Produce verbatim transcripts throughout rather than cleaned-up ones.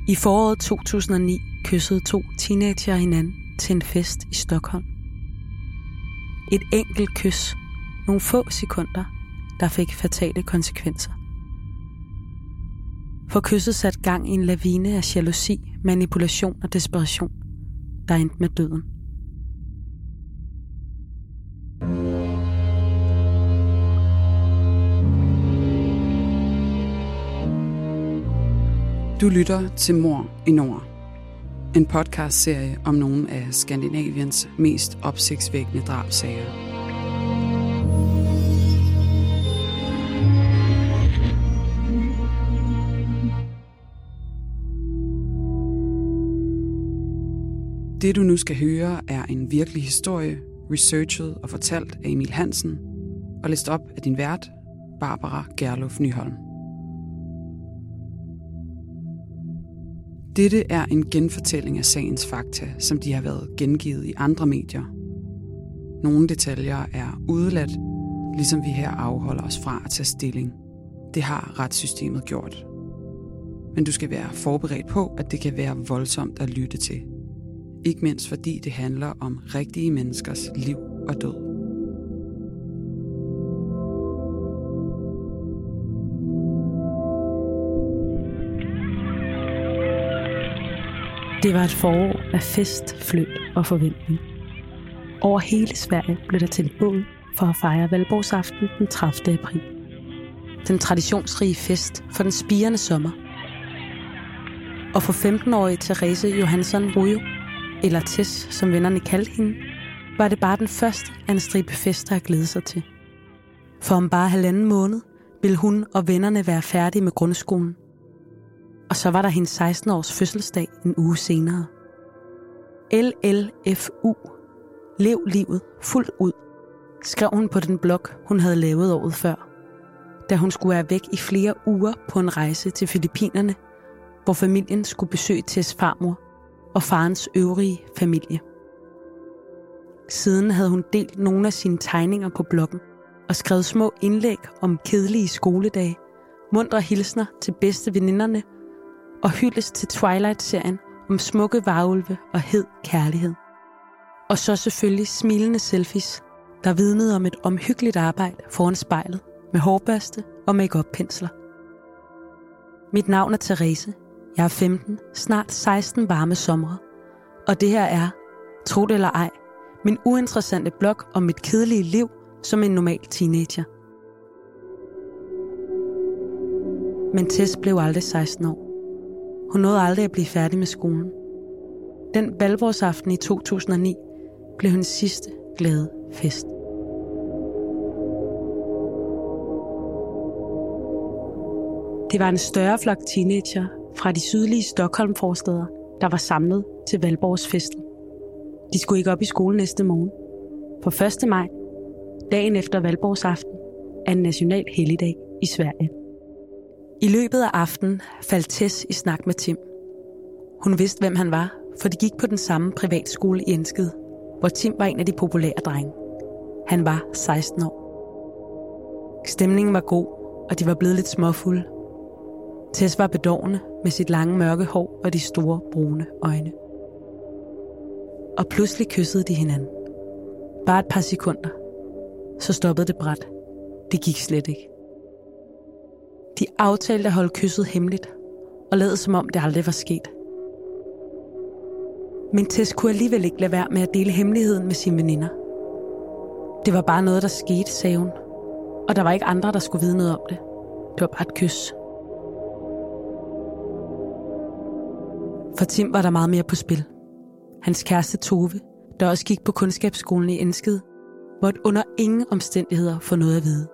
I foråret to tusind og ni kyssede to teenager hinanden til en fest i Stockholm. Et enkelt kys, nogle få sekunder, der fik fatale konsekvenser. For kysset satte gang i en lavine af jalousi, manipulation og desperation, der endte med døden. Du lytter til Mord i Nord. En podcastserie om nogle af Skandinaviens mest opsigtsvækkende drabssager. Det du nu skal høre er en virkelig historie, researchet og fortalt af Emil Hansen og læst op af din vært, Barbara Gerlof Nyholm. Dette er en genfortælling af sagens fakta, som de har været gengivet i andre medier. Nogle detaljer er udeladt, ligesom vi her afholder os fra at tage stilling. Det har retssystemet gjort. Men du skal være forberedt på, at det kan være voldsomt at lytte til. Ikke mindst fordi det handler om rigtige menneskers liv og død. Det var et forår af fest, flyt og forventning. Over hele Sverige blev der tændt bål for at fejre Valborgsaften den tredivte april. Den traditionsrige fest for den spirende sommer. Og for femten-årige Therese Johansson Rujo, eller Tess, som vennerne kaldte hende, var det bare den første af en stribe fester at glæde sig til. For om bare halvanden måned ville hun og vennerne være færdige med grundskolen. Og så var der hendes seksten-års fødselsdag en uge senere. L L F U, lev livet fuldt ud, skrev hun på den blog, hun havde lavet året før, da hun skulle være væk i flere uger på en rejse til Filippinerne, hvor familien skulle besøge Tess farmor og farens øvrige familie. Siden havde hun delt nogle af sine tegninger på bloggen og skrevet små indlæg om kedelige skoledage, muntre hilsner til bedste veninderne og hyldes til Twilight-serien om smukke varulve og hed kærlighed. Og så selvfølgelig smilende selfies, der vidnede om et omhyggeligt arbejde foran spejlet med hårbørste og make-up-pensler. Mit navn er Therese. Jeg er femten, snart seksten varme somre, og det her er, tro det eller ej, min uinteressante blog om mit kedelige liv som en normal teenager. Men Tess blev aldrig seksten år. Hun nåede aldrig at blive færdig med skolen. Den valborgsaften i to tusind og ni blev hendes sidste glade fest. Det var en større flok teenager fra de sydlige Stockholm-forstæder, der var samlet til Valborgsfesten. De skulle ikke op i skole næste morgen. På første maj, dagen efter Valborgsaften, er en national helligdag i Sverige. I løbet af aftenen faldt Tess i snak med Tim. Hun vidste, hvem han var, for de gik på den samme privatskole i Enskede, hvor Tim var en af de populære drenge. Han var seksten år. Stemningen var god, og de var blevet lidt småfulde. Tess var bedårende med sit lange mørke hår og de store brune øjne. Og pludselig kyssede de hinanden. Bare et par sekunder. Så stoppede det brat. Det gik slet ikke. De aftalte at holde kysset hemmeligt, og lavede som om det aldrig var sket. Men Tess kunne alligevel ikke lade være med at dele hemmeligheden med sine veninder. Det var bare noget, der skete, sagde hun. Og der var ikke andre, der skulle vide noget om det. Det var bare et kys. For Tim var der meget mere på spil. Hans kæreste Tove, der også gik på kundskabsskolen i Enskede, måtte under ingen omstændigheder få noget at vide.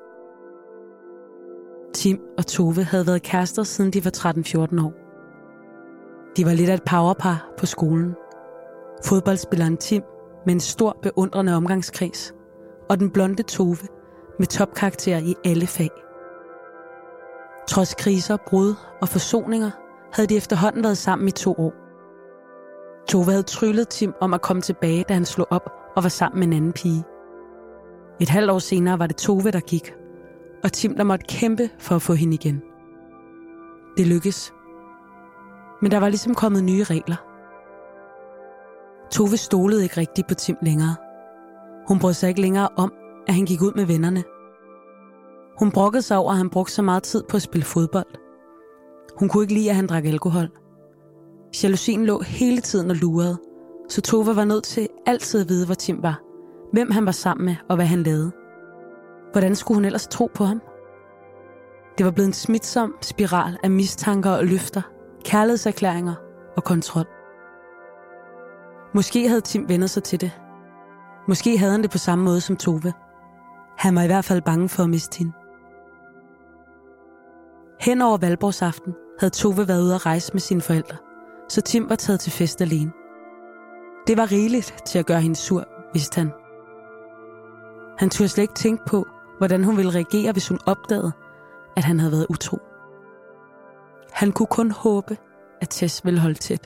Tim og Tove havde været kærester, siden de var tretten fjorten år. De var lidt af et powerpar på skolen. Fodboldspilleren Tim med en stor beundrende omgangskreds, og den blonde Tove med topkarakterer i alle fag. Trods kriser, brud og forsoninger havde de efterhånden været sammen i to år. Tove havde tryllet Tim om at komme tilbage, da han slog op og var sammen med en anden pige. Et halvt år senere var det Tove, der gik, og Tim, der måtte kæmpe for at få hende igen. Det lykkedes. Men der var ligesom kommet nye regler. Tove stolede ikke rigtigt på Tim længere. Hun brød sig ikke længere om, at han gik ud med vennerne. Hun brokkede sig over, at han brugte så meget tid på at spille fodbold. Hun kunne ikke lide, at han drak alkohol. Jalousien lå hele tiden og lurede, så Tove var nødt til altid at vide, hvor Tim var, hvem han var sammen med og hvad han lavede. Hvordan skulle hun ellers tro på ham? Det var blevet en smitsom spiral af mistanker og løfter, kærlighedserklæringer og kontrol. Måske havde Tim vendt sig til det. Måske havde han det på samme måde som Tove. Han var i hvert fald bange for at miste hende. Hen over valborgsaften havde Tove været ude at rejse med sine forældre, så Tim var taget til fest alene. Det var rigeligt til at gøre hende sur, vidste han. Han turde slet ikke tænke på, hvordan hun ville reagere, hvis hun opdagede, at han havde været utro. Han kunne kun håbe, at Tess ville holde tæt.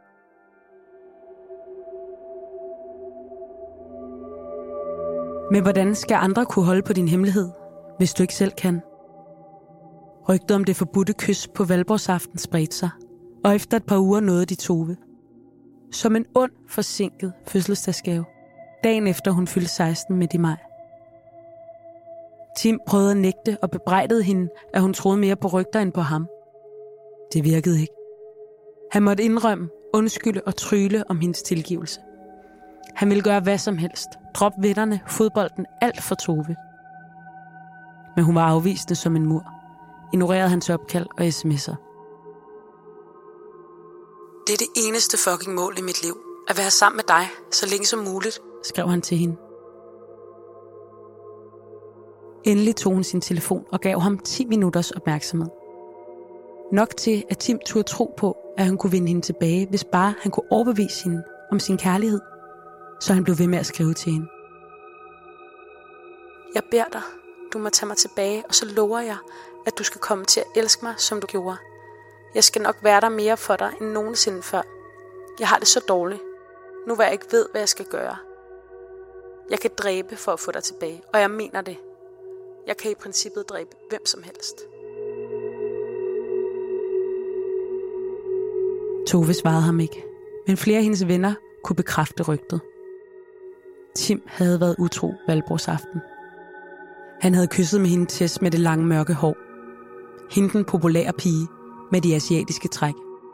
Men hvordan skal andre kunne holde på din hemmelighed, hvis du ikke selv kan? Rygtet om det forbudte kys på valborgsaften spredte sig, og efter et par uger nåede de Tove. Som en ond, forsinket fødselsdagsgave, dagen efter hun fyldte seksten midt i maj. Tim prøvede at nægte og bebrejdede hende, at hun troede mere på rygter end på ham. Det virkede ikke. Han måtte indrømme, undskylde og trylle om hendes tilgivelse. Han ville gøre hvad som helst. Drop vennerne, fodbolden, alt for Tove. Men hun var afvisende som en mur. Ignorerede hans opkald og sms'er. Det er det eneste fucking mål i mit liv. At være sammen med dig, så længe som muligt, skrev han til hende. Endelig tog hun sin telefon og gav ham ti minutters opmærksomhed. Nok til, at Tim turde tro på, at han kunne vinde hende tilbage, hvis bare han kunne overbevise hende om sin kærlighed. Så han blev ved med at skrive til hende. Jeg beder dig, du må tage mig tilbage, og så lover jeg, at du skal komme til at elske mig, som du gjorde. Jeg skal nok være der mere for dig end nogensinde før. Jeg har det så dårligt, nu hvor jeg ikke ved, hvad jeg skal gøre. Jeg kan dræbe for at få dig tilbage, og jeg mener det. Jeg kan i princippet dræbe hvem som helst. Tove svarede ham ikke, men flere af hendes venner kunne bekræfte rygtet. Tim havde været utro valborgsaften. Han havde kysset med hende Tess med det lange mørke hår. Hende den populære pige med de asiatiske træk.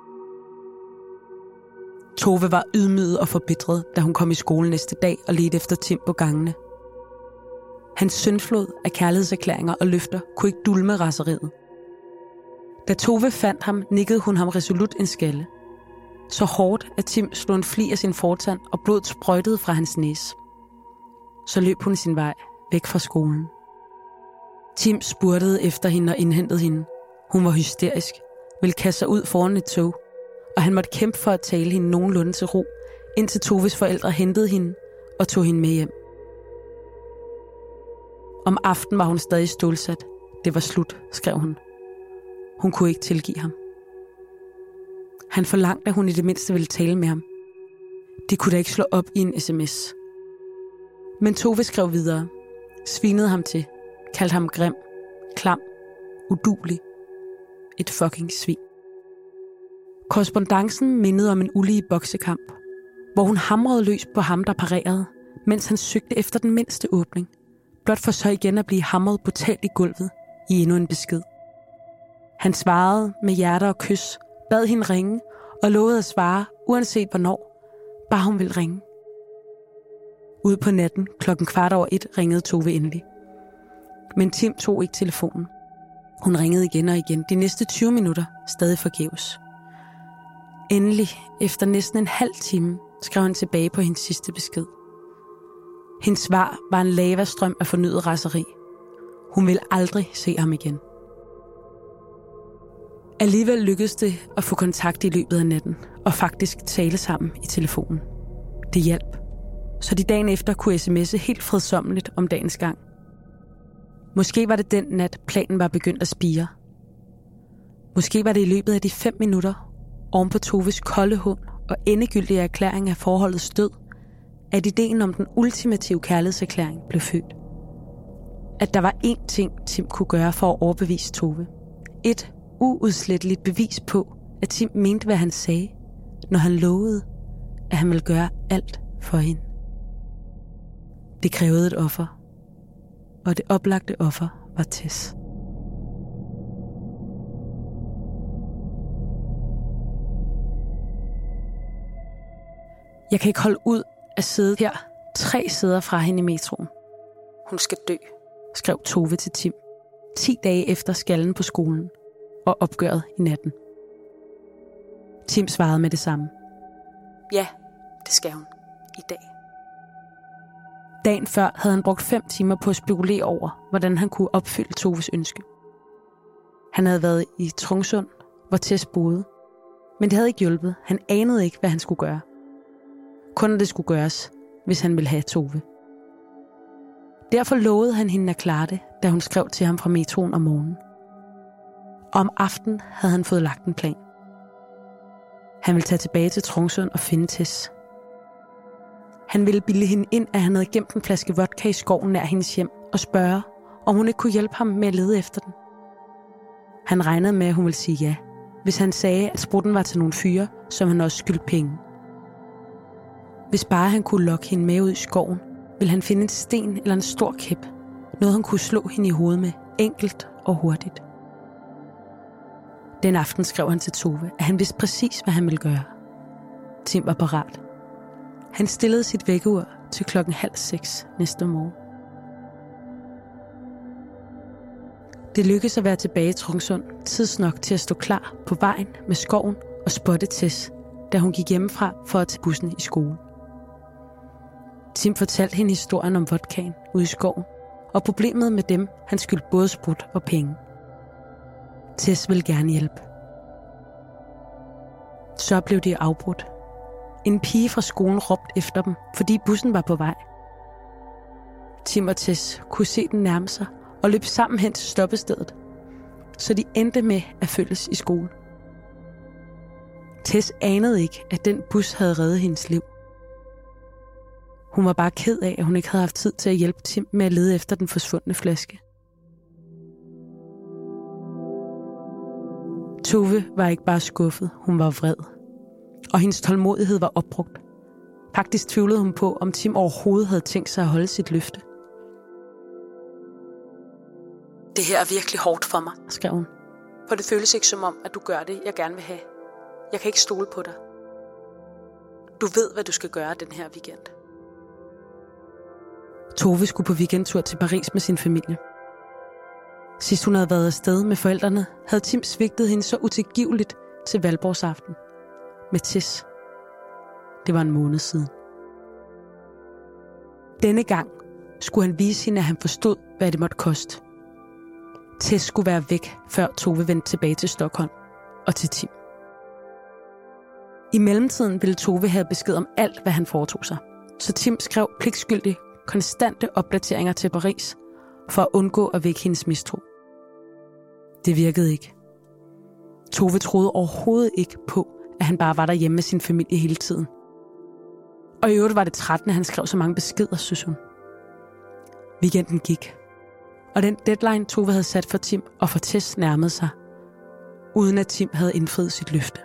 Tove var ydmyget og forbitret, da hun kom i skole næste dag og ledte efter Tim på gangene. Hans syndflod af kærlighedserklæringer og løfter kunne ikke dulme raseriet. Da Tove fandt ham, nikkede hun ham resolut en skalle. Så hårdt, at Tim slog en fli af sin fortand, og blodet sprøjtede fra hans næse. Så løb hun sin vej væk fra skolen. Tim spurtede efter hende og indhentede hende. Hun var hysterisk, ville kaste sig ud foran et tog, og han måtte kæmpe for at tale hende nogenlunde til ro, indtil Toves forældre hentede hende og tog hende med hjem. Om aftenen var hun stadig stålsat. Det var slut, skrev hun. Hun kunne ikke tilgive ham. Han forlangte, at hun i det mindste ville tale med ham. De kunne da ikke slå op i en sms. Men Tove skrev videre, svinede ham til, kaldte ham grim, klam, uduelig, et fucking svin. Korrespondancen mindede om en ulige boksekamp, hvor hun hamrede løs på ham, der parerede, mens han søgte efter den mindste åbning, blot for så igen at blive hamret brutalt i gulvet i endnu en besked. Han svarede med hjerter og kys, bad hende ringe og lovede at svare, uanset hvornår, bare hun ville ringe. Ude på natten, klokken kvart over et, ringede Tove endelig. Men Tim tog ikke telefonen. Hun ringede igen og igen, de næste tyve minutter, stadig forgæves. Endelig, efter næsten en halv time, skrev han tilbage på hendes sidste besked. Hendes svar var en lavastrøm af fornyet raseri. Hun ville aldrig se ham igen. Alligevel lykkedes det at få kontakt i løbet af natten, og faktisk tale sammen i telefonen. Det hjalp, så de dagen efter kunne sms'e helt fredsommeligt om dagens gang. Måske var det den nat, planen var begyndt at spire. Måske var det i løbet af de fem minutter, oven på Toves kolde hund og endegyldige erklæring af forholdets død, at ideen om den ultimative kærlighedserklæring blev født. At der var én ting, Tim kunne gøre for at overbevise Tove. Et uudsletteligt bevis på, at Tim mente, hvad han sagde, når han lovede, at han ville gøre alt for hende. Det krævede et offer, og det oplagte offer var Tess. Jeg kan ikke holde ud at sidde her tre sæder fra hende i metroen. Hun skal dø, skrev Tove til Tim, ti dage efter skallen på skolen og opgøret i natten. Tim svarede med det samme. Ja, det skal hun. I dag. Dagen før havde han brugt fem timer på at spekulere over, hvordan han kunne opfylde Toves ønske. Han havde været i Trungsund, hvor Tess boede, men det havde ikke hjulpet. Han anede ikke, hvad han skulle gøre. Kun det skulle gøres, hvis han ville have Tove. Derfor lovede han hende at klare det, da hun skrev til ham fra metroen om morgenen. Og om aftenen havde han fået lagt en plan. Han ville tage tilbage til Trungsund og finde Tess. Han ville bilde hende ind, at han havde gemt en flaske vodka i skoven nær hendes hjem og spørge, om hun ikke kunne hjælpe ham med at lede efter den. Han regnede med, at hun ville sige ja, hvis han sagde, at sprutten var til nogle fyre, som han også skyldte penge. Hvis bare han kunne lokke hende med ud i skoven, ville han finde en sten eller en stor kæp. Noget han kunne slå hende i hovedet med, enkelt og hurtigt. Den aften skrev han til Tove, at han vidste præcis, hvad han ville gøre. Tim var parat. Han stillede sit vækkeur til klokken halv seks næste morgen. Det lykkedes at være tilbage i Trungsund tidsnok til at stå klar på vejen med skoven og spotte Tess, da hun gik hjemmefra for at tage bussen i skole. Tim fortalte hende historien om vodkaen ude i skoven, og problemet med dem, han skyldte både sprut og penge. Tess ville gerne hjælpe. Så blev de afbrudt. En pige fra skolen råbte efter dem, fordi bussen var på vej. Tim og Tess kunne se den nærme sig og løb sammen hen til stoppestedet, så de endte med at følges i skole. Tess anede ikke, at den bus havde reddet hendes liv. Hun var bare ked af, at hun ikke havde haft tid til at hjælpe Tim med at lede efter den forsvundne flaske. Tove var ikke bare skuffet, hun var vred. Og hendes tålmodighed var opbrugt. Faktisk tvivlede hun på, om Tim overhovedet havde tænkt sig at holde sit løfte. Det her er virkelig hårdt for mig, skrev hun. For det føles ikke som om, at du gør det, jeg gerne vil have. Jeg kan ikke stole på dig. Du ved, hvad du skal gøre den her weekend. Tove skulle på weekendtur til Paris med sin familie. Sidst hun havde været afsted med forældrene, havde Tim svigtet hende så utilgiveligt til valborgsaften. Med Tess. Det var en måned siden. Denne gang skulle han vise hende, at han forstod, hvad det måtte koste. Tess skulle være væk, før Tove vendte tilbage til Stockholm og til Tim. I mellemtiden ville Tove have besked om alt, hvad han foretog sig. Så Tim skrev pligtskyldigt konstante opdateringer til Paris, for at undgå at vække hendes mistro. Det virkede ikke. Tove troede overhovedet ikke på, at han bare var derhjemme med sin familie hele tiden. Og i øvrigt var det trættende, han skrev så mange beskeder, synes hun. Weekenden gik. Og den deadline, Tove havde sat for Tim og for Tess, nærmede sig, uden at Tim havde indfriet sit løfte.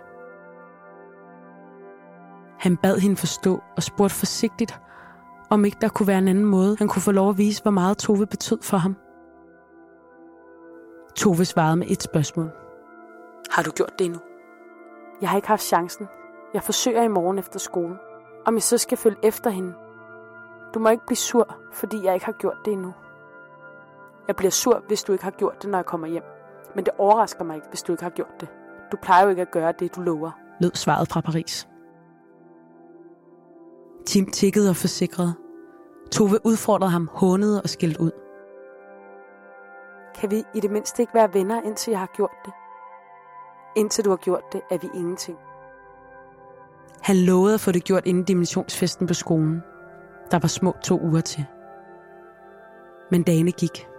Han bad hende forstå og spurgte forsigtigt, om ikke der kunne være en anden måde, han kunne få lov at vise, hvor meget Tove betød for ham. Tove svarede med et spørgsmål. Har du gjort det endnu? Jeg har ikke haft chancen. Jeg forsøger i morgen efter skolen. Om jeg så skal følge efter hende. Du må ikke blive sur, fordi jeg ikke har gjort det endnu. Jeg bliver sur, hvis du ikke har gjort det, når jeg kommer hjem. Men det overrasker mig ikke, hvis du ikke har gjort det. Du plejer jo ikke at gøre det, du lover, lød svaret fra Paris. Tim tikkede og forsikrede. Tove udfordrede ham, hånede og skældte ud. Kan vi i det mindste ikke være venner, indtil jeg har gjort det? Indtil du har gjort det, er vi ingenting. Han lovede at få det gjort inden dimensionsfesten på skolen. Der var små to uger til. Men dagene gik.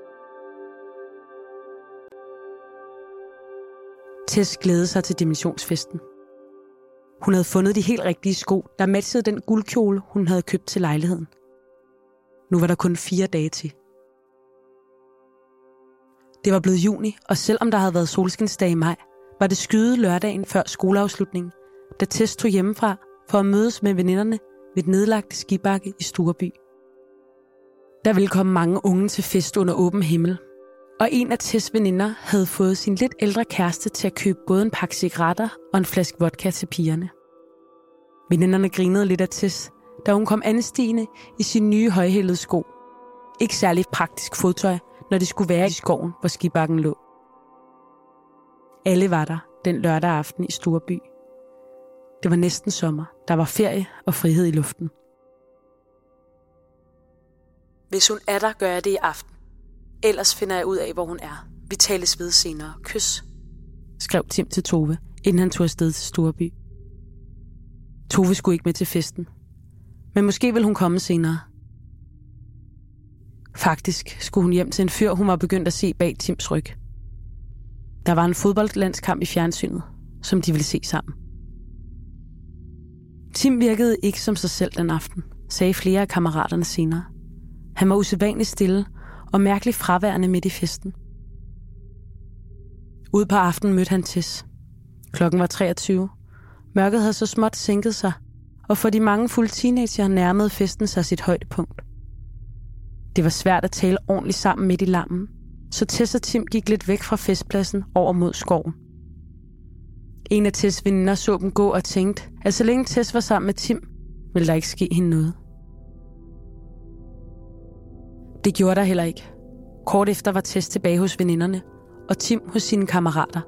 Tess glædede sig til dimensionsfesten. Hun havde fundet de helt rigtige sko, der matchede den guldkjole, hun havde købt til lejligheden. Nu var der kun fire dage til. Det var blevet juni, og selvom der havde været solskinsdag i maj, var det skyde lørdagen før skoleafslutningen, da Tess tog hjemmefra for at mødes med veninderne ved et nedlagt skibakke i Stureby. Der ville komme mange unge til fest under åben himmel, og en af Tess' veninder havde fået sin lidt ældre kæreste til at købe både en pakke cigaretter og en flaske vodka til pigerne. Veninderne grinede lidt af Tess, da hun kom anstigende i sine nye højhælede sko. Ikke særlig praktisk fodtøj, når de skulle være i skoven, hvor skibakken lå. Alle var der den lørdag aften i Stureby. Det var næsten sommer. Der var ferie og frihed i luften. Hvis hun er der, gør jeg det i aften. Ellers finder jeg ud af, hvor hun er. Vi tales ved senere. Kys, skrev Tim til Tove, inden han tog afsted til Stureby. Tove skulle ikke med til festen. Men måske ville hun komme senere. Faktisk skulle hun hjem til en fyr, hun var begyndt at se bag Tims ryg. Der var en fodboldlandskamp i fjernsynet, som de ville se sammen. Tim virkede ikke som sig selv den aften, sagde flere af kammeraterne senere. Han var usædvanligt stille og mærkeligt fraværende midt i festen. Ude på aftenen mødte han Tess. Klokken var treogtyve. Mørket havde så småt sænket sig, og for de mange fulde teenager nærmede festen sig sit højdepunkt. Det var svært at tale ordentligt sammen midt i larmen, så Tess og Tim gik lidt væk fra festpladsen over mod skoven. En af Tess' veninder så dem gå og tænkte, at så længe Tess var sammen med Tim, ville der ikke ske hende noget. Det gjorde der heller ikke. Kort efter var Tess tilbage hos veninderne, og Tim hos sine kammerater.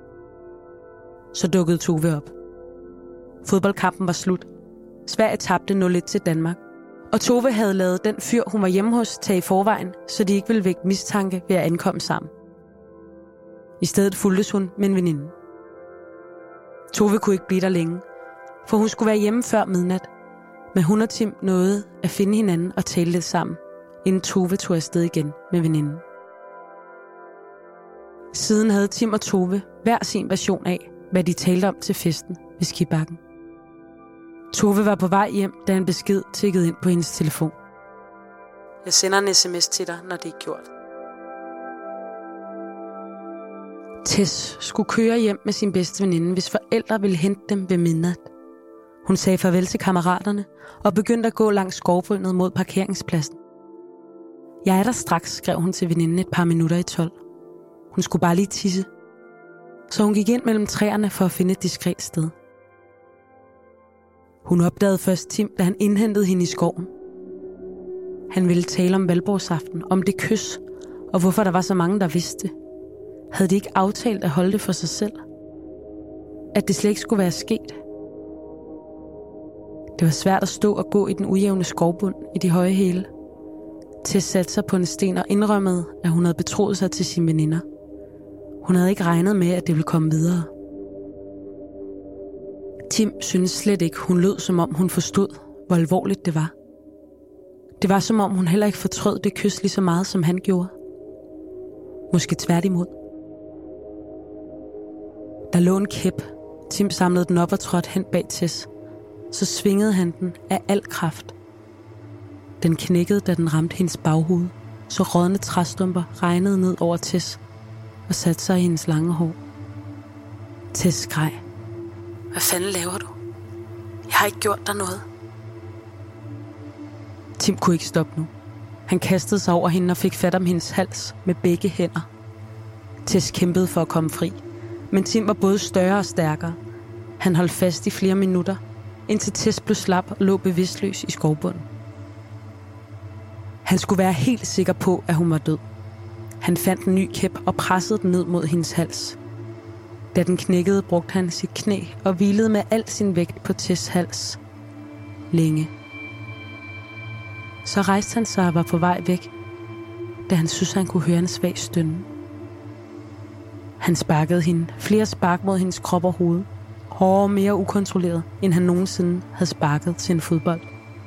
Så dukkede Tove op. Fodboldkampen var slut. Sverige tabte nul et til Danmark, og Tove havde lavet den fyr, hun var hjemme hos, tage i forvejen, så de ikke ville vække mistanke ved at ankomme sammen. I stedet fulgtes hun med en veninde. Tove kunne ikke blive der længe, for hun skulle være hjemme før midnat, men hun og Tim nåede at finde hinanden og tale lidt sammen, inden Tove tog afsted igen med veninden. Siden havde Tim og Tove hver sin version af, hvad de talte om til festen ved skibakken. Tove var på vej hjem, da en besked tikkede ind på hendes telefon. Jeg sender en sms til dig, når det er gjort. Tess skulle køre hjem med sin bedste veninde, hvis forældre ville hente dem ved midnat. Hun sagde farvel til kammeraterne og begyndte at gå langs skovbrynnet mod parkeringspladsen. Jeg er der straks, skrev hun til veninden et par minutter i tolv. Hun skulle bare lige tisse. Så hun gik ind mellem træerne for at finde et diskret sted. Hun opdagede først Tim, da han indhentede hende i skoven. Han ville tale om valborgsaften, om det kys, og hvorfor der var så mange, der vidste. Havde de ikke aftalt at holde det for sig selv? At det slet ikke skulle være sket? Det var svært at stå og gå i den ujævne skovbund i de høje hæle. Tess satte sig på en sten og indrømmede, at hun havde betroet sig til sine veninder. Hun havde ikke regnet med, at det ville komme videre. Tim syntes slet ikke, hun lød, som om hun forstod, hvor alvorligt det var. Det var som om, hun heller ikke fortrød det kys lige så meget, som han gjorde. Måske tværtimod. Der lå en kæp. Tim samlede den op og trådte hen bag Tess. Så svingede han den af al kraft. Den knækkede, da den ramte hendes baghoved, så rådne træstumper regnede ned over Tess og satte sig i hendes lange hår. Tess skreg. Hvad fanden laver du? Jeg har ikke gjort dig noget. Tim kunne ikke stoppe nu. Han kastede sig over hende og fik fat om hendes hals med begge hænder. Tess kæmpede for at komme fri, men Tim var både større og stærkere. Han holdt fast i flere minutter, indtil Tess blev slap og lå bevidstløs i skovbunden. Han skulle være helt sikker på, at hun var død. Han fandt en ny kæp og pressede den ned mod hendes hals. Da den knækkede, brugte han sit knæ og hvilede med al sin vægt på Tess' hals. Længe. Så rejste han sig og var på vej væk, da han syntes, han kunne høre en svag stønne. Han sparkede hende, flere spark mod hendes krop og hoved, hårdere og mere ukontrolleret, end han nogensinde havde sparket til en fodbold.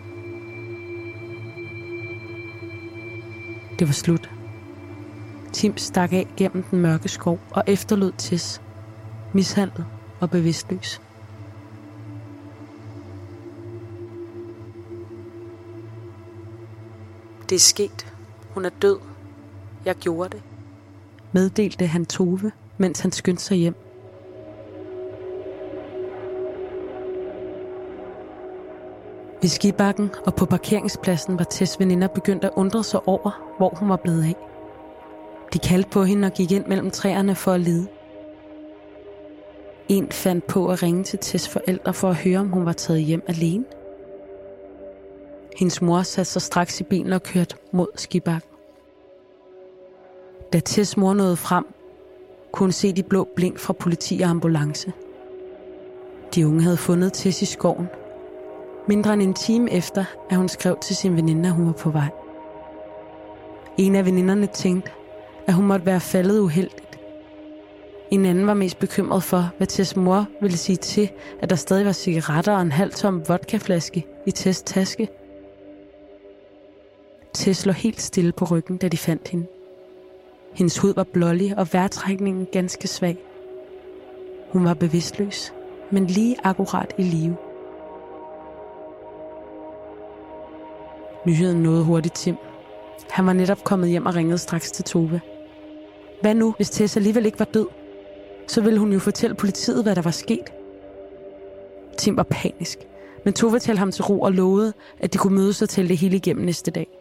Det var slut. Tim stak af gennem den mørke skov og efterlod Tess, mishandlet og bevidstløs. Det er sket. Hun er død. Jeg gjorde det, meddelte han Tove, mens han skyndte sig hjem. Ved skibakken og på parkeringspladsen var Tess veninder begyndt at undre sig over, hvor hun var blevet af. De kaldte på hende og gik ind mellem træerne for at lede. En fandt på at ringe til Tess' forældre for at høre, om hun var taget hjem alene. Hendes mor satte sig straks i bilen og kørte mod skibakken. Da Tess' mor nåede frem, kunne hun se de blå blink fra politi og ambulance. De unge havde fundet Tess i skoven. Mindre end en time efter, at hun skrev til sin veninde, at hun var på vej. En af veninderne tænkte, at hun måtte være faldet uheldigt. En anden var mest bekymret for, hvad Tess' mor ville sige til, at der stadig var cigaretter og en halv tom vodkaflaske i Tess' taske. Tess lå helt stille på ryggen, da de fandt hende. Hendes hud var blålig og vejrtrækningen ganske svag. Hun var bevidstløs, men lige akkurat i live. Nyheden nåede hurtigt Tim. Han var netop kommet hjem og ringede straks til Tove. Hvad nu, hvis Tess alligevel ikke var død? Så ville hun jo fortælle politiet, hvad der var sket. Tim var panisk, men Tove talte ham til ro og lovede, at de kunne mødes og tælle det hele igennem næste dag.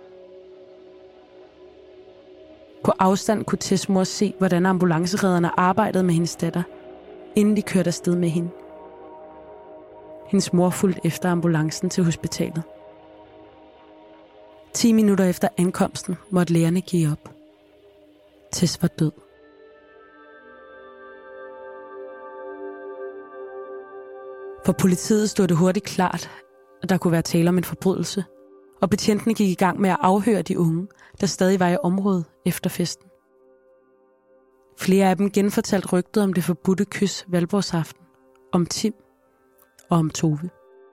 På afstand kunne Tess' mor se, hvordan ambulanceredderne arbejdede med hendes datter, inden de kørte afsted med hende. Hendes mor fulgte efter ambulancen til hospitalet. Ti minutter efter ankomsten måtte lægerne give op. Tess var død. For politiet stod det hurtigt klart, at der kunne være tale om en forbrydelse, og betjentene gik i gang med at afhøre de unge, der stadig var i området efter festen. Flere af dem genfortalte rygtet om det forbudte kys valborgsaften, om Tim og om Tove.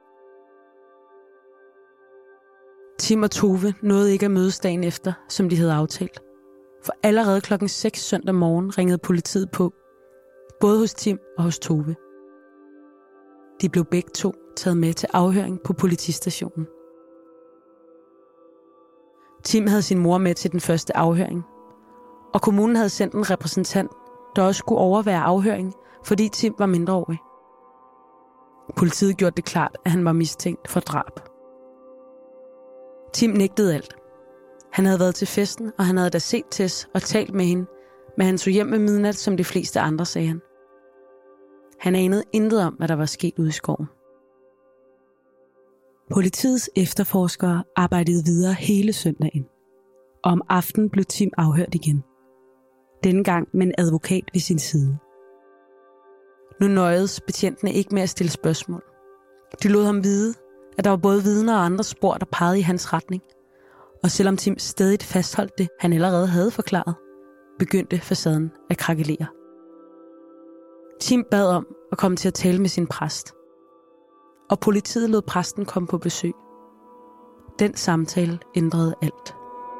Tim og Tove nåede ikke at mødes dagen efter, som de havde aftalt. For allerede klokken seks søndag morgen ringede politiet på, både hos Tim og hos Tove. De blev begge to taget med til afhøring på politistationen. Tim havde sin mor med til den første afhøring, og kommunen havde sendt en repræsentant, der også skulle overvære afhøring, fordi Tim var mindreårig. Politiet gjorde det klart, at han var mistænkt for drab. Tim nægtede alt. Han havde været til festen, og han havde da set Tess og talt med hende, men han tog hjem med midnat, som de fleste andre, sagde han. Han anede intet om, hvad der var sket ude i skoven. Politiets efterforskere arbejdede videre hele søndagen, og om aftenen blev Tim afhørt igen. Denne gang med en advokat ved sin side. Nu nøjedes betjentene ikke med at stille spørgsmål. De lod ham vide, at der var både vidner og andre spor, der pegede i hans retning. Og selvom Tim stadig fastholdt det, han allerede havde forklaret, begyndte facaden at krakelere. Tim bad om at komme til at tale med sin præst. Og politiet lod præsten komme på besøg. Den samtale ændrede alt.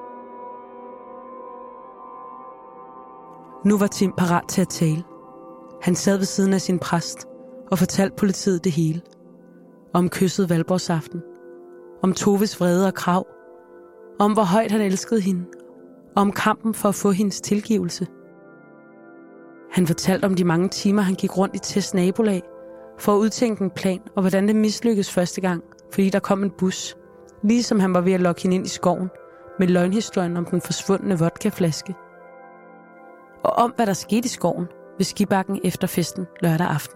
Nu var Tim parat til at tale. Han sad ved siden af sin præst og fortalte politiet det hele. Om kysset valborgsaften. Om Toves vrede og krav. Om hvor højt han elskede hende. Og om kampen for at få hendes tilgivelse. Han fortalte om de mange timer, han gik rundt i Tess' nabolag for at udtænke en plan, og hvordan det mislykkedes første gang, fordi der kom en bus, ligesom han var ved at lokke hende ind i skoven med løgnhistorien om den forsvundne vodkaflaske. Og om, hvad der skete i skoven ved skibakken efter festen lørdag aften.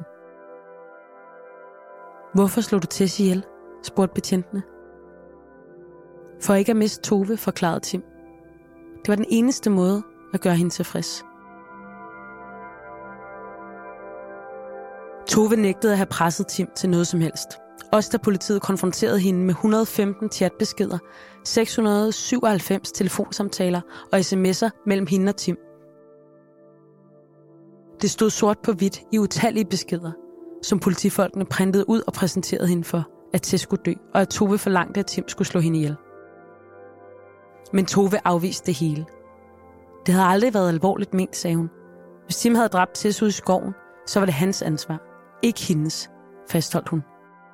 Hvorfor slog du Tess ihjel? Spurgte betjentene. For ikke at miste Tove, forklarede Tim. Det var den eneste måde at gøre hende tilfreds. Tove nægtede at have presset Tim til noget som helst. Også da politiet konfronterede hende med et hundrede og femten chatbeskeder, seks hundrede og syvoghalvfems telefonsamtaler og sms'er mellem hende og Tim. Det stod sort på hvidt i utallige beskeder, som politifolkene printede ud og præsenterede hende for, at Tess skulle dø, og at Tove forlangte, at Tim skulle slå hende ihjel. Men Tove afviste det hele. Det havde aldrig været alvorligt ment, sagde hun. Hvis Tim havde dræbt Tess ude i skoven, så var det hans ansvar. Ikke hendes, fastholdt hun.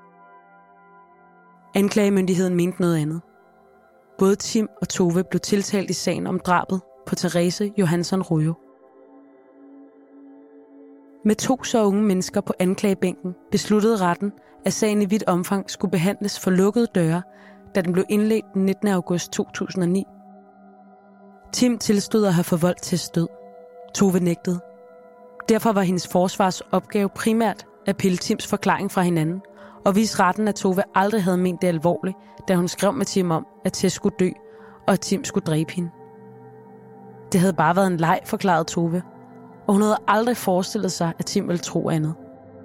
Anklagemyndigheden mente noget andet. Både Tim og Tove blev tiltalt i sagen om drabet på Therese Johansson Ryjo. Med to så unge mennesker på anklagebænken besluttede retten, at sagen i vidt omfang skulle behandles for lukkede døre, da den blev indledt den nittende august to tusind og ni. Tim tilstod at have forvoldt til død. Tove nægtede. Derfor var hendes forsvarsopgave primært at pille Tims forklaring fra hinanden og vise retten, at Tove aldrig havde ment det alvorligt, da hun skrev med Tim om, at Tess skulle dø, og at Tim skulle dræbe hende. Det havde bare været en leg, forklarede Tove, og hun havde aldrig forestillet sig, at Tim ville tro andet.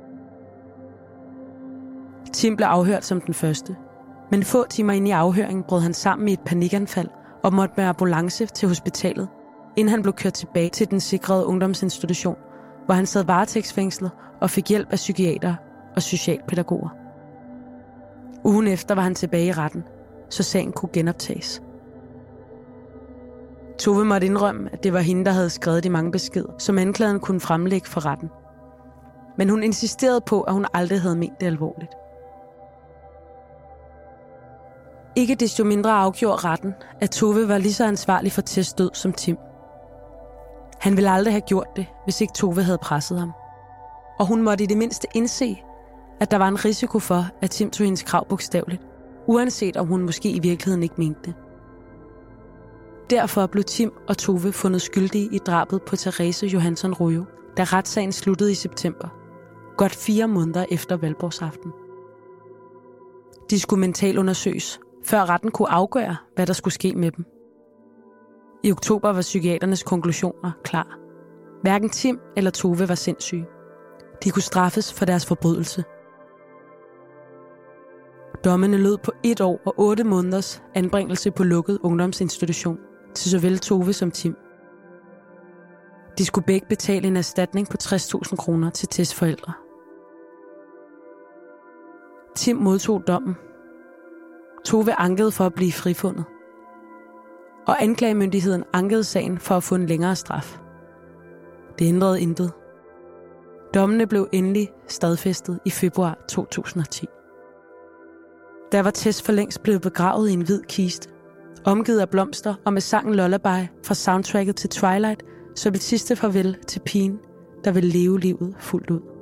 Tim blev afhørt som den første, men få timer inde i afhøringen brød han sammen i et panikanfald og måtte med ambulance til hospitalet, inden han blev kørt tilbage til den sikrede ungdomsinstitution, hvor han sad varetægtsfængslet og fik hjælp af psykiater og socialpædagoger. Ugen efter var han tilbage i retten, så sagen kunne genoptages. Tove måtte indrømme, at det var hende, der havde skrevet de mange beskeder, som anklageren kunne fremlægge for retten. Men hun insisterede på, at hun aldrig havde ment det alvorligt. Ikke desto mindre afgjorde retten, at Tove var lige så ansvarlig for Tess død som Tim. Han ville aldrig have gjort det, hvis ikke Tove havde presset ham. Og hun måtte i det mindste indse, at der var en risiko for, at Tim tog hendes krav bogstaveligt, uanset om hun måske i virkeligheden ikke mente det. Derfor blev Tim og Tove fundet skyldige i drabet på Therese Johansson Royo, da retssagen sluttede i september, godt fire måneder efter valborgsaften. De skulle mentalundersøges, før retten kunne afgøre, hvad der skulle ske med dem. I oktober var psykiaternes konklusioner klar. Hverken Tim eller Tove var sindssyge. De kunne straffes for deres forbrydelse. Dommene lød på et år og otte måneders anbringelse på lukket ungdomsinstitution til såvel Tove som Tim. De skulle begge betale en erstatning på tres tusind kroner til Tess forældre. Tim modtog dommen. Tove ankede for at blive frifundet. Og anklagemyndigheden ankede sagen for at få en længere straf. Det ændrede intet. Dommene blev endelig stadfæstet i februar to tusind og ti. Der var Tess for længst blevet begravet i en hvid kiste, omgivet af blomster og med sangen Lullaby fra soundtracket til Twilight, som et sidste farvel til pigen, der ville leve livet fuldt ud.